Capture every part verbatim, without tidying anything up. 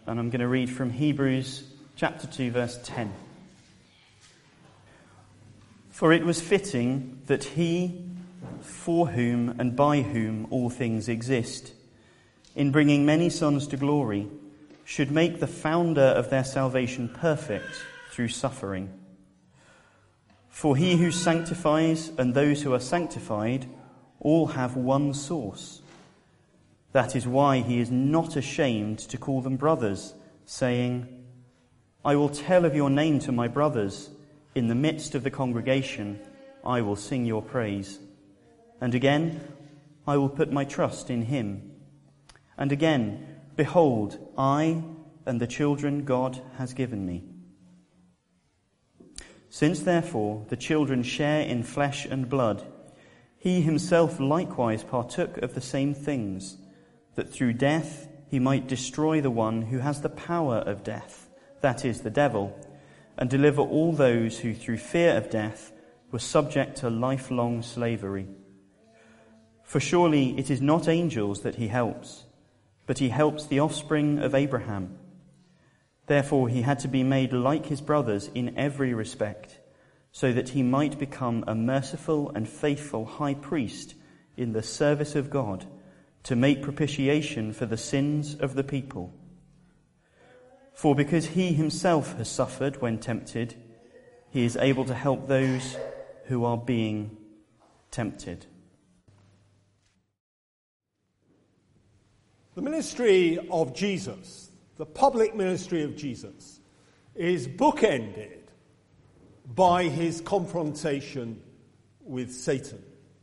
and I'm going to read from Hebrews chapter two, verse ten. For it was fitting that he, for whom and by whom all things exist, in bringing many sons to glory, should make the founder of their salvation perfect through suffering. For he who sanctifies and those who are sanctified all have one source. That is why he is not ashamed to call them brothers, saying, I will tell of your name to my brothers. In the midst of the congregation, I will sing your praise. And again, I will put my trust in him. And again, behold, I and the children God has given me. Since therefore the children share in flesh and blood, he himself likewise partook of the same things, that through death he might destroy the one who has the power of death, that is, the devil, and deliver all those who through fear of death were subject to lifelong slavery. For surely it is not angels that he helps, but he helps the offspring of Abraham. Therefore he had to be made like his brothers in every respect, so that he might become a merciful and faithful high priest in the service of God, to make propitiation for the sins of the people. For because he himself has suffered when tempted, he is able to help those who are being tempted. The ministry of Jesus, the public ministry of Jesus, is bookended by his confrontation with Satan.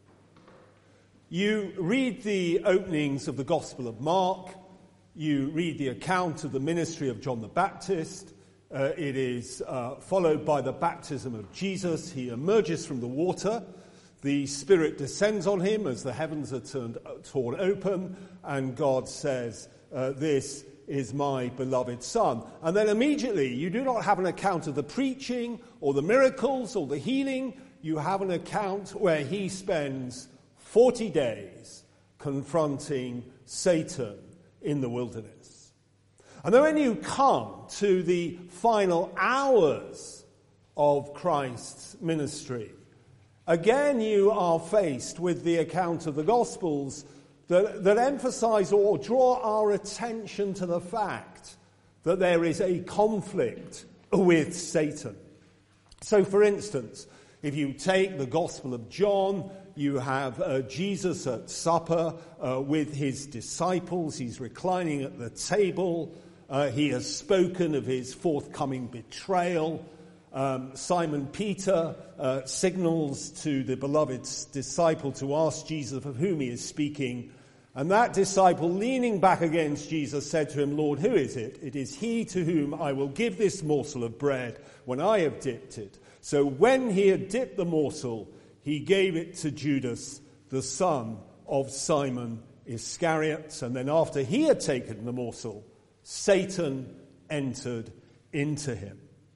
You read the openings of the Gospel of Mark, you read the account of the ministry of John the Baptist. Uh, it is uh, followed by the baptism of Jesus. He emerges from the water. The Spirit descends on him as the heavens are turned, torn open, and God says, uh, this is my beloved Son. And then immediately, you do not have an account of the preaching or the miracles or the healing. You have an account where he spends forty days confronting Satan in the wilderness. And then when you come to the final hours of Christ's ministry, again you are faced with the account of the Gospels that, that emphasize or draw our attention to the fact that there is a conflict with Satan. So, for instance, if you take the Gospel of John, you have uh, Jesus at supper uh, with his disciples. He's reclining at the table. Uh, he has spoken of his forthcoming betrayal. Um, Simon Peter uh, signals to the beloved disciple to ask Jesus of whom he is speaking. And that disciple, leaning back against Jesus, said to him, Lord, who is it? It is he to whom I will give this morsel of bread when I have dipped it. So when he had dipped the morsel, he gave it to Judas, the son of Simon Iscariot. And then after he had taken the morsel, Satan entered into him.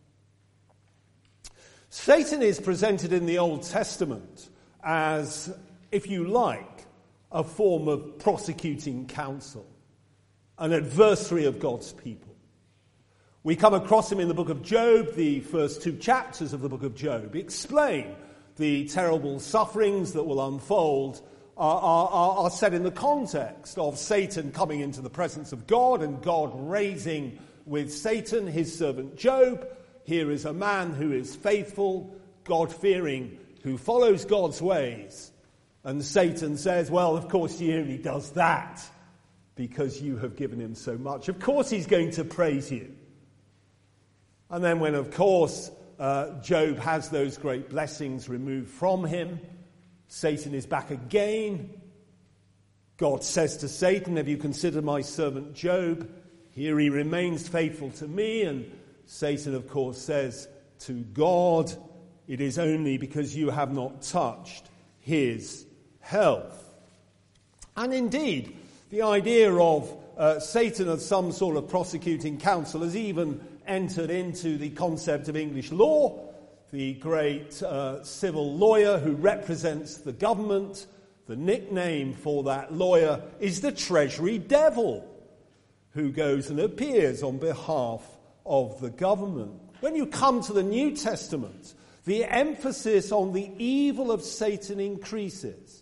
Satan is presented in the Old Testament as, if you like, a form of prosecuting counsel, an adversary of God's people. We come across him in the book of Job. The first two chapters of the book of Job explain the terrible sufferings that will unfold are, are, are set in the context of Satan coming into the presence of God and God raising with Satan his servant Job. Here is a man who is faithful, God-fearing, who follows God's ways. And Satan says, well, of course he only does that because you have given him so much. Of course he's going to praise you. And then when, of course, uh, Job has those great blessings removed from him, Satan is back again. God says to Satan, have you considered my servant Job? Here he remains faithful to me. And Satan, of course, says to God, it is only because you have not touched his health. And indeed, the idea of uh, Satan as some sort of prosecuting counsel has even entered into the concept of English law. The great uh, civil lawyer who represents the government, the nickname for that lawyer is the Treasury Devil, who goes and appears on behalf of the government. When you come to the New Testament, the emphasis on the evil of Satan increases.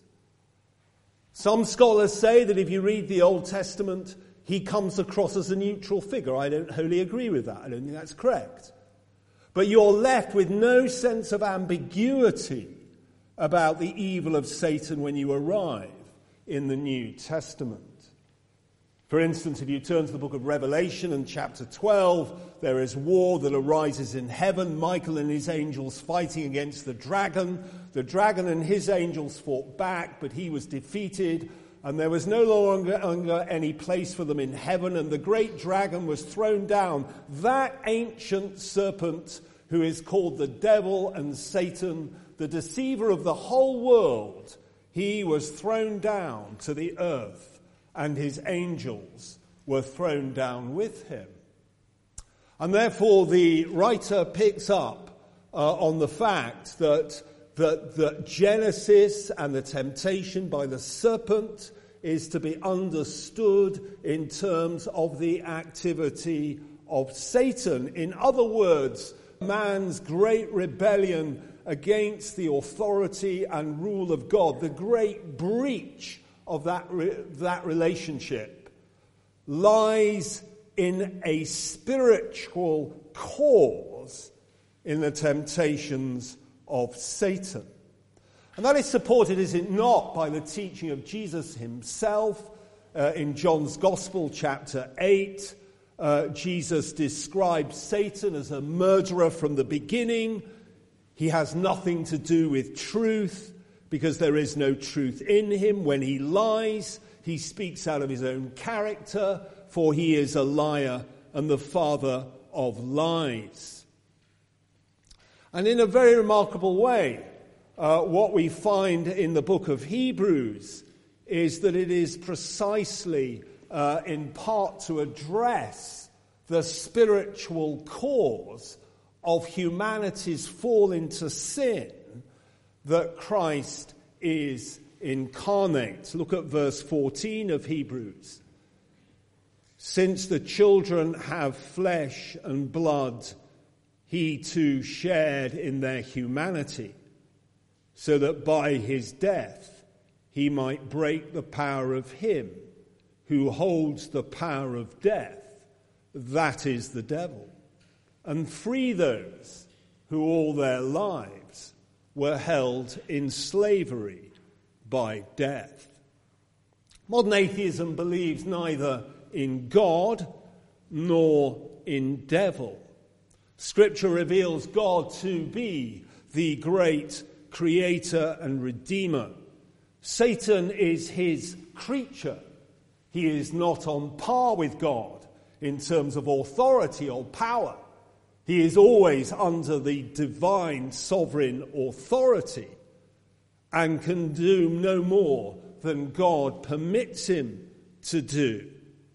Some scholars say that if you read the Old Testament, he comes across as a neutral figure. I don't wholly agree with that. I don't think that's correct. But you're left with no sense of ambiguity about the evil of Satan when you arrive in the New Testament. For instance, if you turn to the book of Revelation and chapter twelve, there is war that arises in heaven. Michael and his angels fighting against the dragon. The dragon and his angels fought back, but he was defeated, and there was no longer, longer any place for them in heaven, and the great dragon was thrown down. That ancient serpent who is called the devil and Satan, the deceiver of the whole world, he was thrown down to the earth, and his angels were thrown down with him. And therefore the writer picks up uh, on the fact that, that, that Genesis and the temptation by the serpent is to be understood in terms of the activity of Satan. In other words, man's great rebellion against the authority and rule of God, the great breach of that re- that relationship, lies in a spiritual cause in the temptations of Satan. And that is supported, is it not, by the teaching of Jesus himself. Uh, in John's Gospel, chapter eight, uh, Jesus describes Satan as a murderer from the beginning. He has nothing to do with truth, because there is no truth in him. When he lies, he speaks out of his own character, for he is a liar and the father of lies. And in a very remarkable way, uh, what we find in the book of Hebrews is that it is precisely uh, in part to address the spiritual cause of humanity's fall into sin that Christ is incarnate. Look at verse fourteen of Hebrews. Since the children have flesh and blood, he too shared in their humanity, so that by his death he might break the power of him who holds the power of death, that is the devil, and free those who all their lives were held in slavery by death. Modern atheism believes neither in God nor in devil. Scripture reveals God to be the great creator and redeemer. Satan is his creature. He is not on par with God in terms of authority or power. He is always under the divine sovereign authority and can do no more than God permits him to do.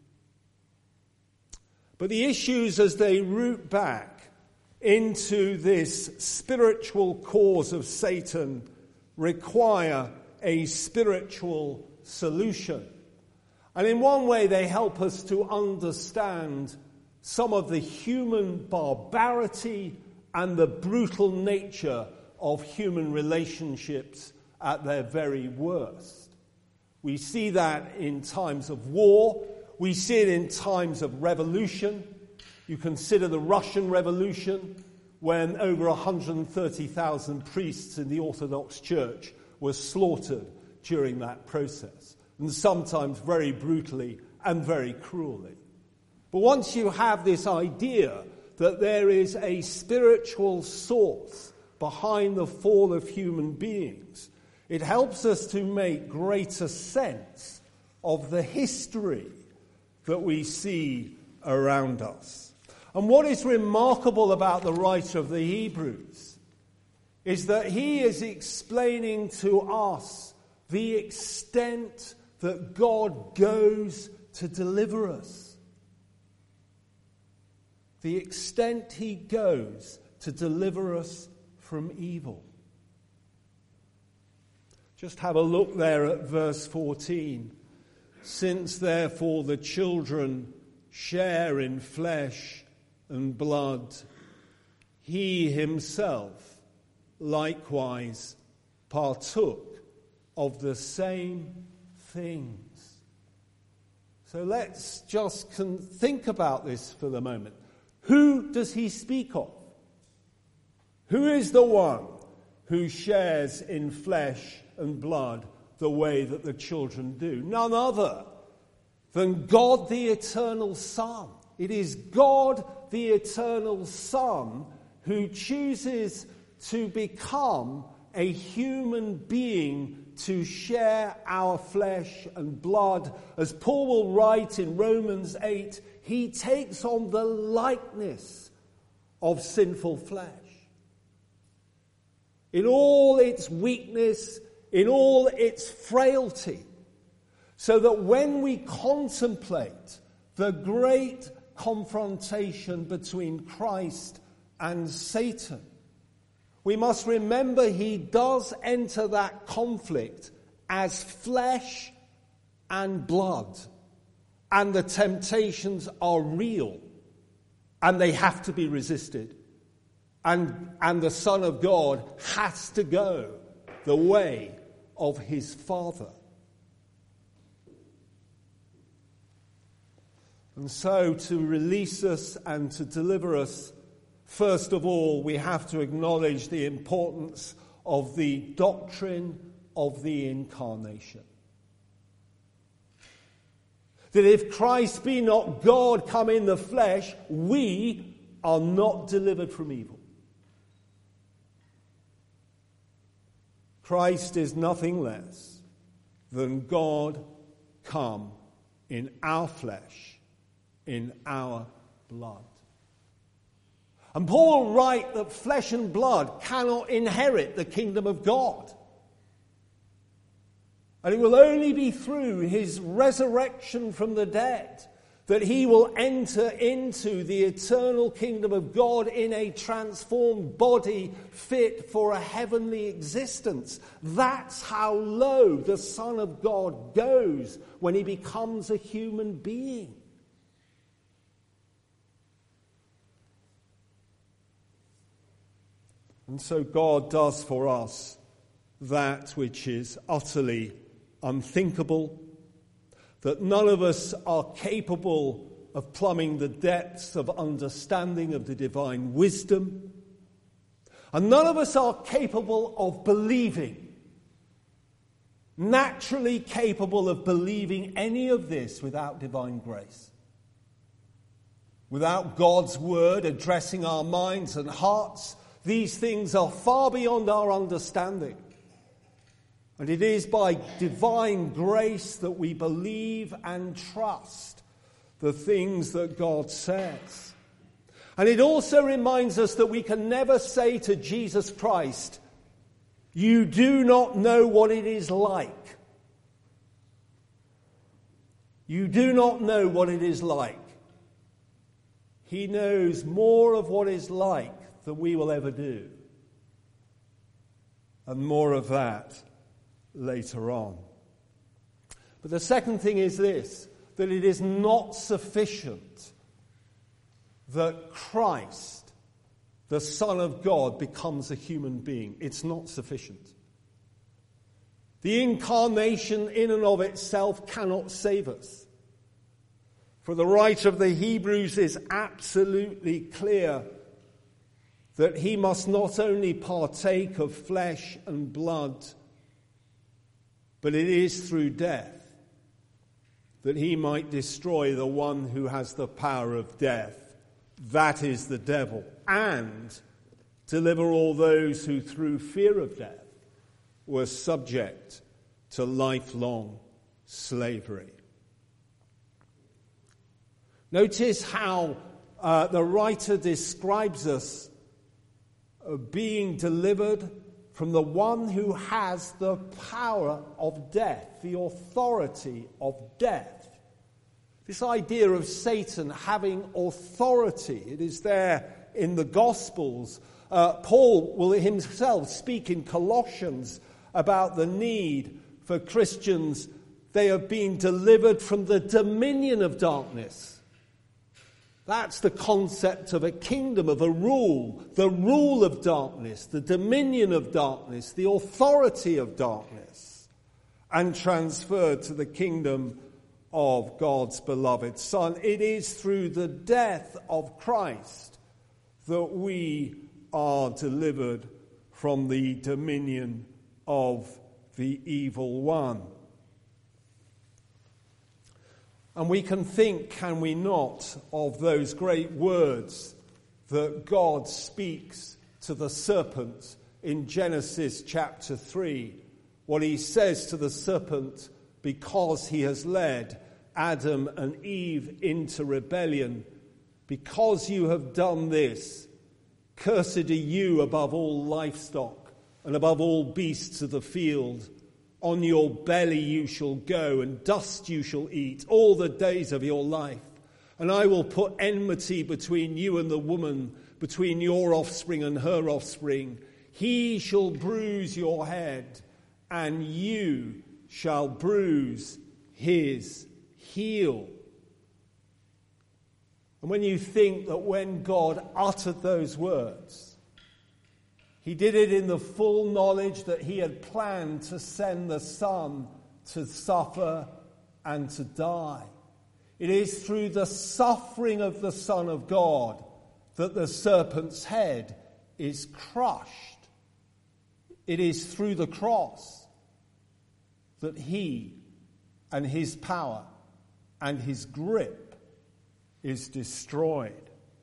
But the issues as they root back into this spiritual cause of Satan require a spiritual solution. And in one way they help us to understand some of the human barbarity and the brutal nature of human relationships at their very worst. We see that in times of war. We see it in times of revolution. You consider the Russian Revolution, when over one hundred thirty thousand priests in the Orthodox Church were slaughtered during that process, and sometimes very brutally and very cruelly. But once you have this idea that there is a spiritual source behind the fall of human beings, it helps us to make greater sense of the history that we see around us. And what is remarkable about the writer of the Hebrews is that he is explaining to us the extent that God goes to deliver us. The extent he goes to deliver us from evil. Just have a look there at verse fourteen. Since therefore the children share in flesh and blood, he himself likewise partook of the same things. So let's just con- think about this for the moment. Who does he speak of? Who is the one who shares in flesh and blood the way that the children do? None other than God the Eternal Son. It is God the Eternal Son who chooses to become a human being to share our flesh and blood. As Paul will write in Romans eight, he takes on the likeness of sinful flesh. In all its weakness, in all its frailty, so that when we contemplate the great confrontation between Christ and Satan, we must remember he does enter that conflict as flesh and blood, and the temptations are real, and they have to be resisted. And, and the Son of God has to go the way of his Father. And so to release us and to deliver us, first of all, we have to acknowledge the importance of the doctrine of the Incarnation. That if Christ be not God come in the flesh, we are not delivered from evil. Christ is nothing less than God come in our flesh, in our blood. And Paul will write that flesh and blood cannot inherit the kingdom of God. And it will only be through his resurrection from the dead that he will enter into the eternal kingdom of God in a transformed body fit for a heavenly existence. That's how low the Son of God goes when he becomes a human being. And so God does for us that which is utterly unthinkable, that none of us are capable of plumbing the depths of understanding of the divine wisdom, and none of us are capable of believing, naturally capable of believing any of this without divine grace. Without God's word addressing our minds and hearts, these things are far beyond our understanding. And it is by divine grace that we believe and trust the things that God says. And it also reminds us that we can never say to Jesus Christ, "You do not know what it is like." You do not know what it is like. He knows more of what is like than we will ever do. And more of that later on. But the second thing is this, that it is not sufficient that Christ, the Son of God, becomes a human being. It's not sufficient. The incarnation in and of itself cannot save us. For the writer of the Hebrews is absolutely clear that he must not only partake of flesh and blood, but it is through death that he might destroy the one who has the power of death, that is the devil, and deliver all those who through fear of death were subject to lifelong slavery. Notice how uh, the writer describes us uh, being delivered from the one who has the power of death, the authority of death. This idea of Satan having authority, it is there in the Gospels. Uh, Paul will himself speak in Colossians about the need for Christians. They are being delivered from the dominion of darkness That's the concept of a kingdom, of a rule, the rule of darkness, the dominion of darkness, the authority of darkness, and transferred to the kingdom of God's beloved Son. It is through the death of Christ that we are delivered from the dominion of the evil one. And we can think, can we not, of those great words that God speaks to the serpent in Genesis chapter three. What he says to the serpent, because he has led Adam and Eve into rebellion, because you have done this, cursed are you above all livestock and above all beasts of the field. On your belly you shall go, and dust you shall eat all the days of your life. And I will put enmity between you and the woman, between your offspring and her offspring. He shall bruise your head, and you shall bruise his heel. And when you think that when God uttered those words, he did it in the full knowledge that he had planned to send the Son to suffer and to die. It is through the suffering of the Son of God that the serpent's head is crushed. It is through the cross that he and his power and his grip is destroyed.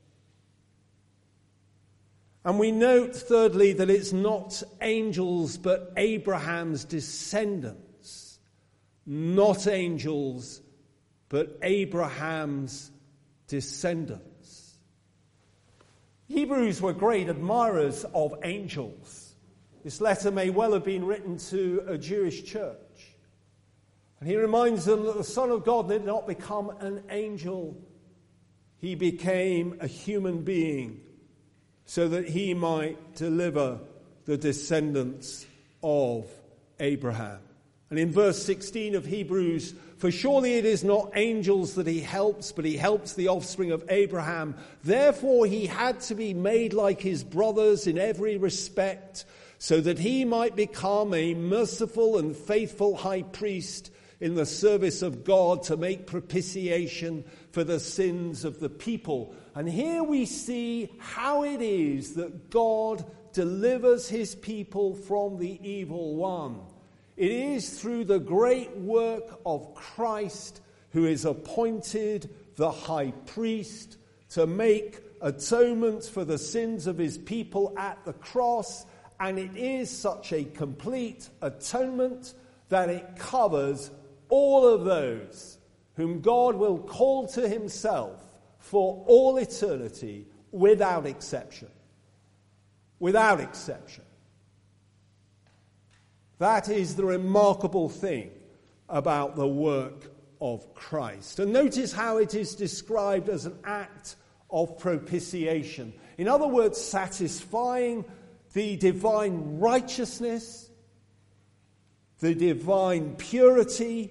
And we note, thirdly, that it's not angels but Abraham's descendants. Not angels but Abraham's descendants. Hebrews were great admirers of angels. This letter may well have been written to a Jewish church. And he reminds them that the Son of God did not become an angel. He became a human being, so that he might deliver the descendants of Abraham. And in verse sixteen of Hebrews, for surely it is not angels that he helps, but he helps the offspring of Abraham. Therefore he had to be made like his brothers in every respect, so that he might become a merciful and faithful high priest in the service of God to make propitiation for the sins of the people. And here we see how it is that God delivers his people from the evil one. It is through the great work of Christ, who is appointed the high priest to make atonement for the sins of his people at the cross. And it is such a complete atonement that it covers all of those whom God will call to himself for all eternity, without exception. Without exception. That is the remarkable thing about the work of Christ. And notice how it is described as an act of propitiation. In other words, satisfying the divine righteousness, the divine purity.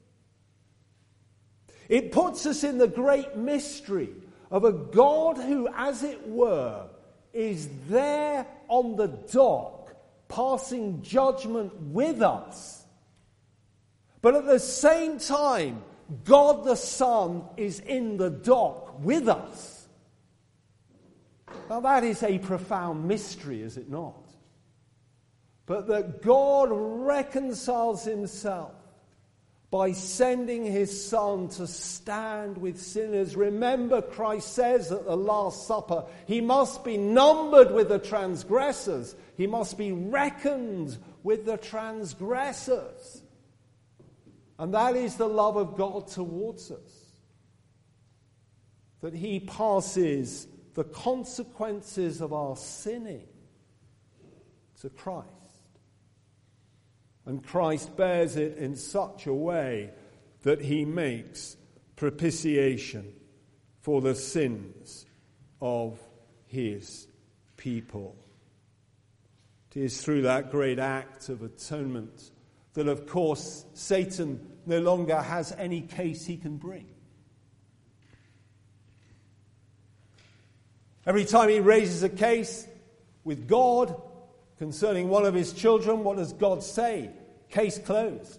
It puts us in the great mystery of a God who, as it were, is there on the dock, passing judgment with us. But at the same time, God the Son is in the dock with us. Now that is a profound mystery, is it not? But that God reconciles himself by sending his Son to stand with sinners. Remember, Christ says at the Last Supper, he must be numbered with the transgressors. He must be reckoned with the transgressors. And that is the love of God towards us. That he passes the consequences of our sinning to Christ. And Christ bears it in such a way that he makes propitiation for the sins of his people. It is through that great act of atonement that, of course, Satan no longer has any case he can bring. Every time he raises a case with God concerning one of his children, what does God say? Case closed.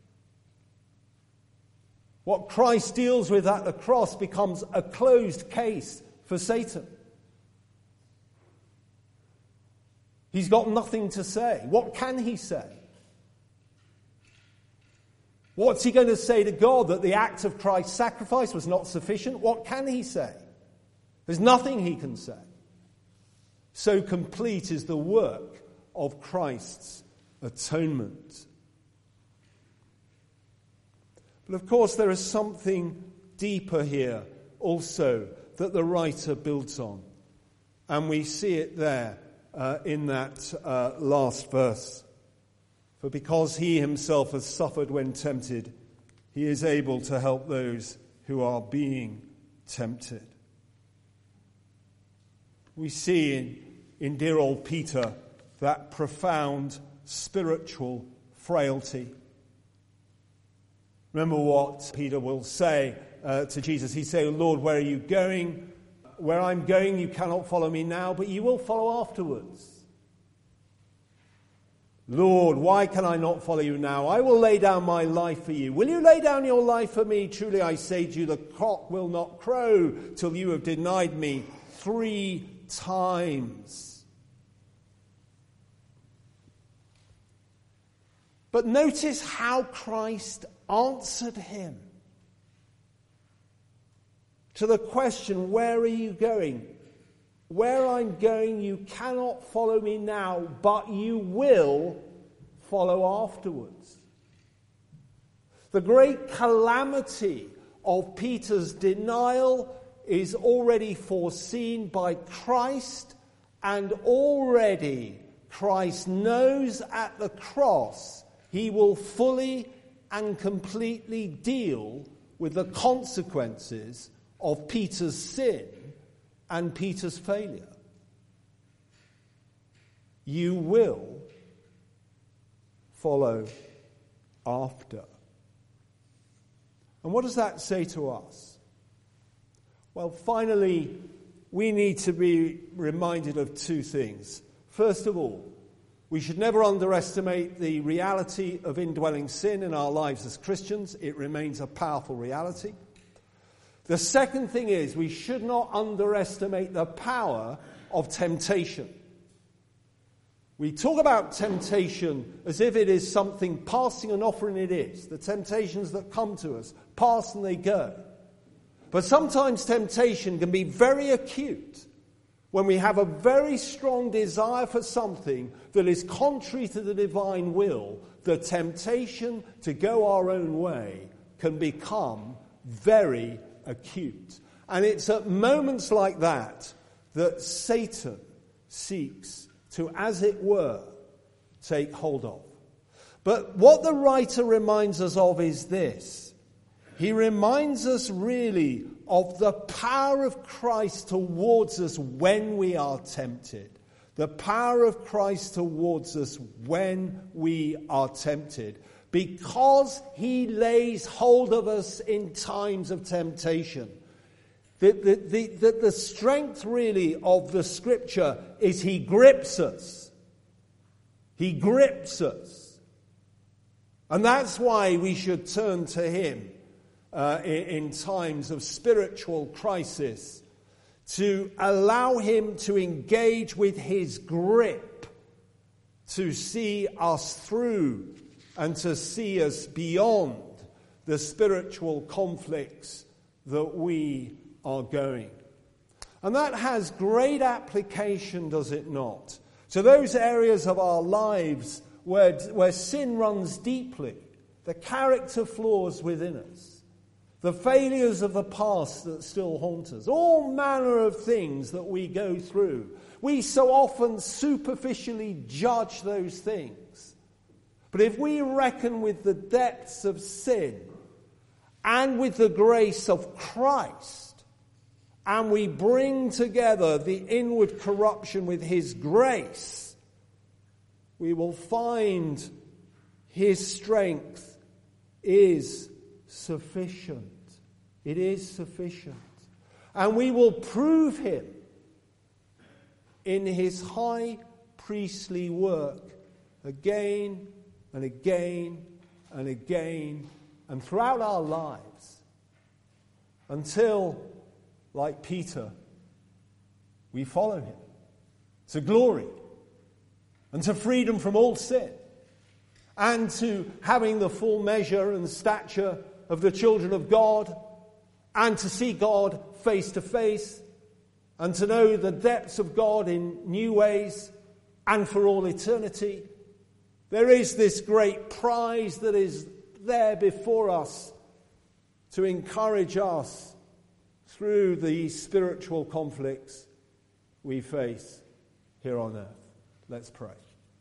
What Christ deals with at the cross becomes a closed case for Satan. He's got nothing to say. What can he say? What's he going to say to God? That the act of Christ's sacrifice was not sufficient? What can he say? There's nothing he can say. So complete is the work of Christ's atonement. But of course there is something deeper here also that the writer builds on. And we see it there uh, in that uh, last verse. For because he himself has suffered when tempted, he is able to help those who are being tempted. We see in, in dear old Peter that profound spiritual frailty. Remember what Peter will say uh, to Jesus. He say, Lord, where are you going? Where I'm going, you cannot follow me now, but you will follow afterwards. Lord, why can I not follow you now? I will lay down my life for you. Will you lay down your life for me? Truly I say to you, the cock will not crow till you have denied me three times. But notice how Christ answered him to the question, where are you going? Where I'm going, you cannot follow me now, but you will follow afterwards. The great calamity of Peter's denial is already foreseen by Christ, and already Christ knows at the cross he will fully and completely deal with the consequences of Peter's sin and Peter's failure. You will follow after. And what does that say to us? Well, finally, we need to be reminded of two things. First of all, we should never underestimate the reality of indwelling sin in our lives as Christians. It remains a powerful reality. The second thing is we should not underestimate the power of temptation. We talk about temptation as if it is something passing and offering. It is. The temptations that come to us pass and they go. But sometimes temptation can be very acute when we have a very strong desire for something that is contrary to the divine will. The temptation to go our own way can become very acute. And it's at moments like that that Satan seeks to, as it were, take hold of. But what the writer reminds us of is this. He reminds us really of the power of Christ towards us when we are tempted. The power of Christ towards us when we are tempted. Because he lays hold of us in times of temptation. The, the, the, the, the strength really of the scripture is he grips us. He grips us. And that's why we should turn to him uh, in, in times of spiritual crisis, to allow him to engage with his grip, to see us through and to see us beyond the spiritual conflicts that we are going. And that has great application, does it not, to those areas of our lives where, where sin runs deeply, the character flaws within us, the failures of the past that still haunt us, all manner of things that we go through. We so often superficially judge those things. But if we reckon with the depths of sin and with the grace of Christ, and we bring together the inward corruption with his grace, we will find his strength is sufficient. It is sufficient. And we will prove him in his high priestly work again and again and again and throughout our lives until, like Peter, we follow him to glory and to freedom from all sin and to having the full measure and stature of the children of God and to see God face to face and to know the depths of God in new ways and for all eternity. There is this great prize that is there before us to encourage us through the spiritual conflicts we face here on earth. Let's pray.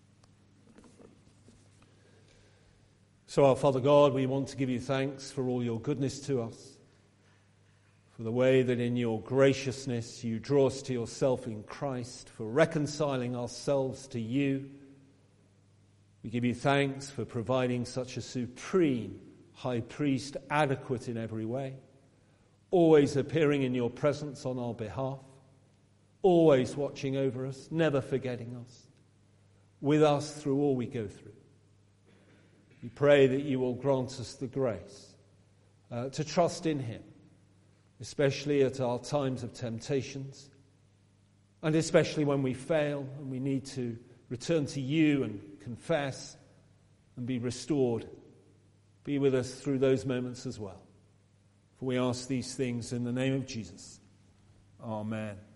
So, our Father God, we want to give you thanks for all your goodness to us, for the way that in your graciousness you draw us to yourself in Christ, for reconciling ourselves to you. We give you thanks for providing such a supreme high priest, adequate in every way, always appearing in your presence on our behalf, always watching over us, never forgetting us, with us through all we go through. We pray that you will grant us the grace uh, to trust in him, especially at our times of temptations, and especially when we fail and we need to return to you and confess and be restored. Be with us through those moments as well. For we ask these things in the name of Jesus. Amen.